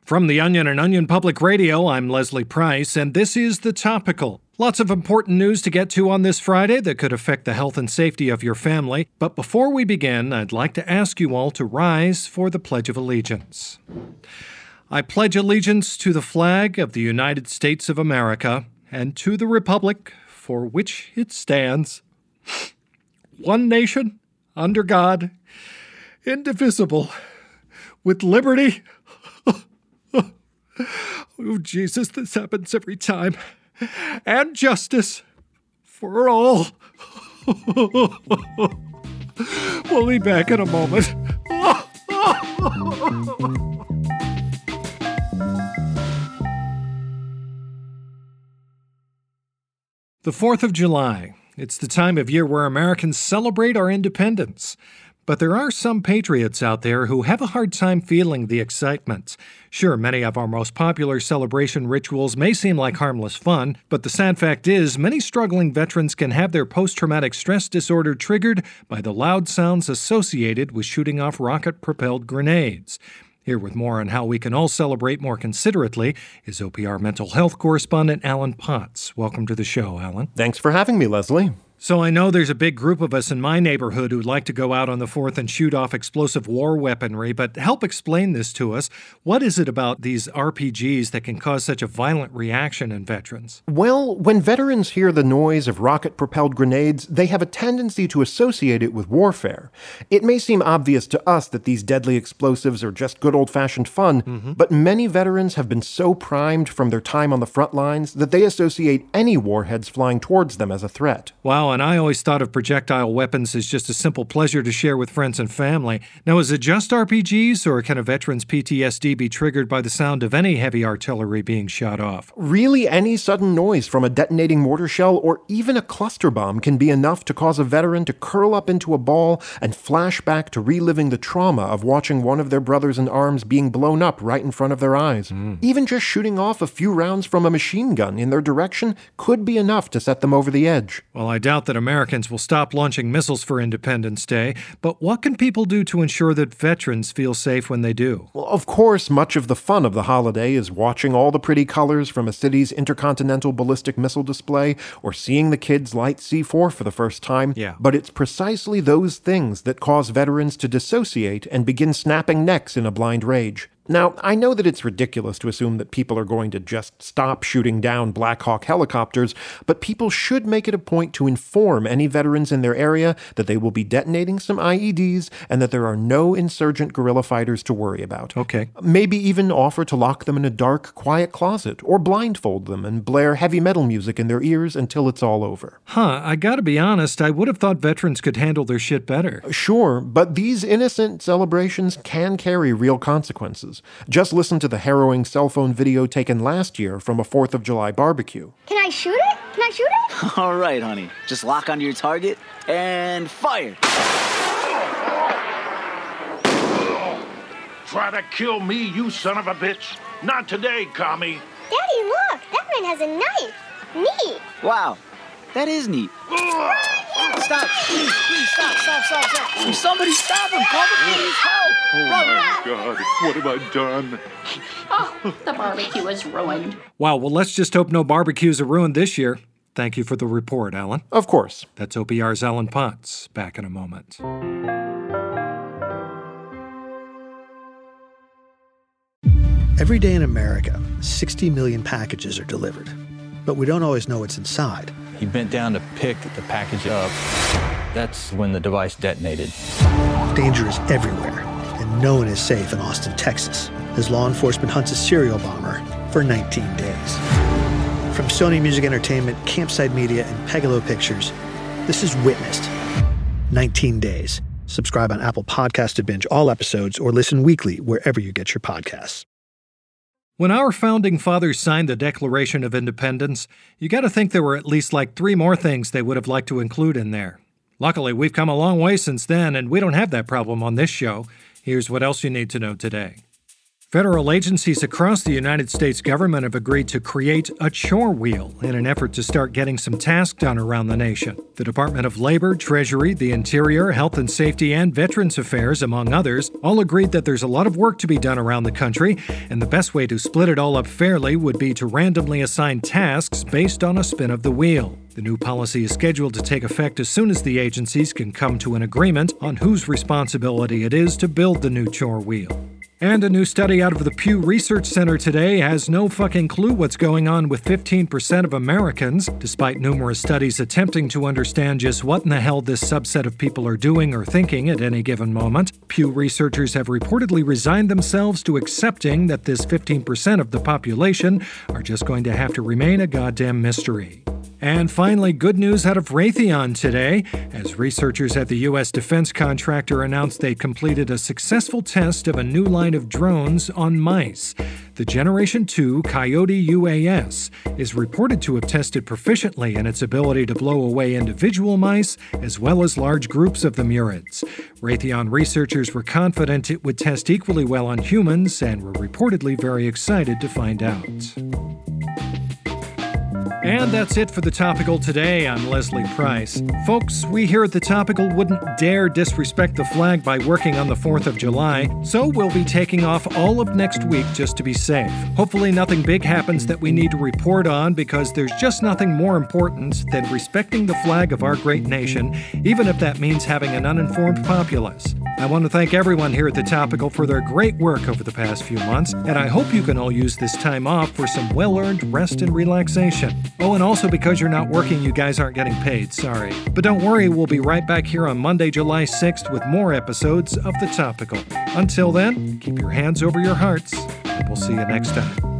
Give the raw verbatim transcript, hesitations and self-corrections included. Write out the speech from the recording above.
From The Onion and Onion Public Radio, I'm Leslie Price, and this is The Topical. Lots of important news to get to on this Friday that could affect the health and safety of your family. But before we begin, I'd like to ask you all to rise for the Pledge of Allegiance. I pledge allegiance to the flag of the United States of America and to the republic for which it stands, one nation, under God, indivisible, with liberty. Oh, Jesus, this happens every time. And justice for all. We'll be back in a moment. The fourth of July. It's the time of year where Americans celebrate our independence. But there are some patriots out there who have a hard time feeling the excitement. Sure, many of our most popular celebration rituals may seem like harmless fun, but the sad fact is many struggling veterans can have their post-traumatic stress disorder triggered by the loud sounds associated with shooting off rocket-propelled grenades. Here with more on how we can all celebrate more considerately is O P R mental health correspondent Alan Potts. Welcome to the show, Alan. Thanks for having me, Leslie. So I know there's a big group of us in my neighborhood who'd like to go out on the fourth and shoot off explosive war weaponry, but help explain this to us. What is it about these R P Gs that can cause such a violent reaction in veterans? Well, when veterans hear the noise of rocket-propelled grenades, they have a tendency to associate it with warfare. It may seem obvious to us that these deadly explosives are just good old-fashioned fun, mm-hmm. but many veterans have been so primed from their time on the front lines that they associate any warheads flying towards them as a threat. Wow. And I always thought of projectile weapons as just a simple pleasure to share with friends and family. Now, is it just R P Gs, or can a veteran's P T S D be triggered by the sound of any heavy artillery being shot off? Really, any sudden noise from a detonating mortar shell or even a cluster bomb can be enough to cause a veteran to curl up into a ball and flash back to reliving the trauma of watching one of their brothers in arms being blown up right in front of their eyes. Mm. Even just shooting off a few rounds from a machine gun in their direction could be enough to set them over the edge. Well, I doubt that Americans will stop launching missiles for Independence Day, but what can people do to ensure that veterans feel safe when they do? Well, of course, much of the fun of the holiday is watching all the pretty colors from a city's intercontinental ballistic missile display or seeing the kids light C four for the first time. Yeah. But it's precisely those things that cause veterans to dissociate and begin snapping necks in a blind rage. Now, I know that it's ridiculous to assume that people are going to just stop shooting down Black Hawk helicopters, but people should make it a point to inform any veterans in their area that they will be detonating some I E Ds and that there are no insurgent guerrilla fighters to worry about. Okay. Maybe even offer to lock them in a dark, quiet closet or blindfold them and blare heavy metal music in their ears until it's all over. Huh, I gotta be honest, I would have thought veterans could handle their shit better. Sure, but these innocent celebrations can carry real consequences. Just listen to the harrowing cell phone video taken last year from a fourth of July barbecue. Can I shoot it? Can I shoot it? All right, honey. Just lock onto your target and fire. Try to kill me, you son of a bitch. Not today, commie. Daddy, look. That man has a knife. Neat. Wow. That is neat. Stop. Please, please, stop, stop, stop, stop. Somebody stop him. Call the police. Help. Oh, my God. What have I done? Oh, the barbecue is ruined. Wow, well, let's just hope no barbecues are ruined this year. Thank you for the report, Alan. Of course. That's O P R's Alan Potts. Back in a moment. Every day in America, sixty million packages are delivered. But we don't always know what's inside. He bent down to pick the package up. That's when the device detonated. Danger is everywhere, and no one is safe in Austin, Texas, as law enforcement hunts a serial bomber for nineteen days. From Sony Music Entertainment, Campside Media, and Pegalo Pictures, this is Witnessed. nineteen days. Subscribe on Apple Podcasts to binge all episodes or listen weekly wherever you get your podcasts. When our founding fathers signed the Declaration of Independence, you got to think there were at least like three more things they would have liked to include in there. Luckily, we've come a long way since then, and we don't have that problem on this show. Here's what else you need to know today. Federal agencies across the United States government have agreed to create a chore wheel in an effort to start getting some tasks done around the nation. The Department of Labor, Treasury, the Interior, Health and Safety, and Veterans Affairs, among others, all agreed that there's a lot of work to be done around the country, and the best way to split it all up fairly would be to randomly assign tasks based on a spin of the wheel. The new policy is scheduled to take effect as soon as the agencies can come to an agreement on whose responsibility it is to build the new chore wheel. And a new study out of the Pew Research Center today has no fucking clue what's going on with fifteen percent of Americans, despite numerous studies attempting to understand just what in the hell this subset of people are doing or thinking at any given moment. Pew researchers have reportedly resigned themselves to accepting that this fifteen percent of the population are just going to have to remain a goddamn mystery. And finally, good news out of Raytheon today, as researchers at the U S defense contractor announced they completed a successful test of a new line of drones on mice. The Generation two Coyote U A S is reported to have tested proficiently in its ability to blow away individual mice as well as large groups of the murids. Raytheon researchers were confident it would test equally well on humans and were reportedly very excited to find out. And that's it for The Topical today. I'm Leslie Price. Folks, we here at The Topical wouldn't dare disrespect the flag by working on the fourth of July, so we'll be taking off all of next week just to be safe. Hopefully nothing big happens that we need to report on, because there's just nothing more important than respecting the flag of our great nation, even if that means having an uninformed populace. I want to thank everyone here at The Topical for their great work over the past few months, and I hope you can all use this time off for some well-earned rest and relaxation. Oh, and also because you're not working, you guys aren't getting paid, sorry. But don't worry, we'll be right back here on Monday, July sixth with more episodes of The Topical. Until then, keep your hands over your hearts, and we'll see you next time.